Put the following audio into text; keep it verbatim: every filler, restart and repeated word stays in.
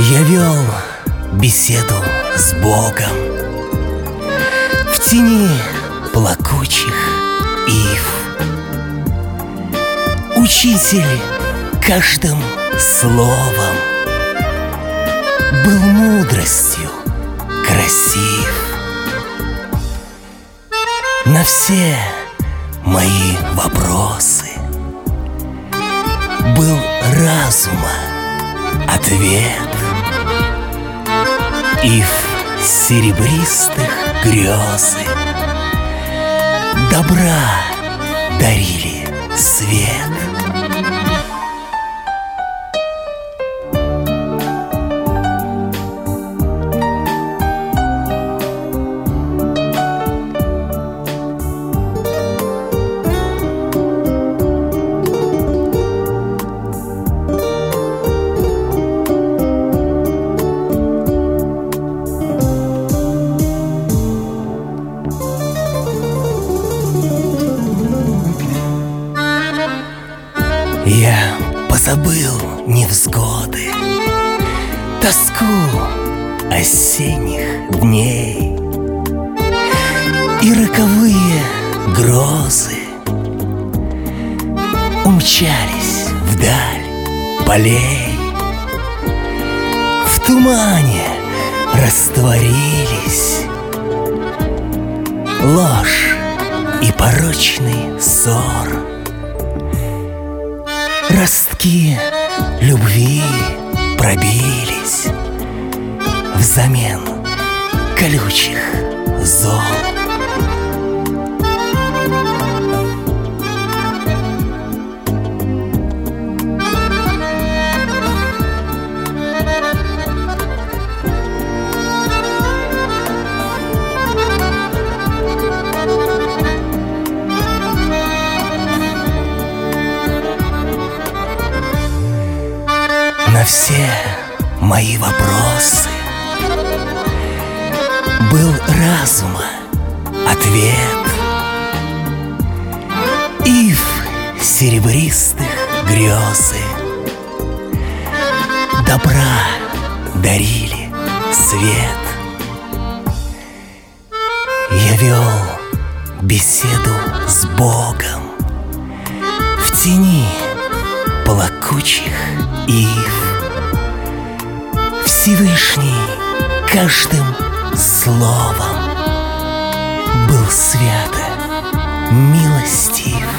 Я вел беседу с Богом в тени плакучих ив. Учитель каждым словом был мудростью красив. На все мои вопросы был разума ответ. Ив серебристых грезы добра дарили свет. Я позабыл невзгоды, тоску осенних дней и роковые грозы умчались вдаль полей. В тумане растворились ложь и порочный ссор. Ростки любви пробились взамен колючих зол. На все мои вопросы был разума ответ. Ив серебристых грезы добра дарили свет. Я вел беседу с Богом в тени плакучих ив. Всевышний каждым словом был свято милостив.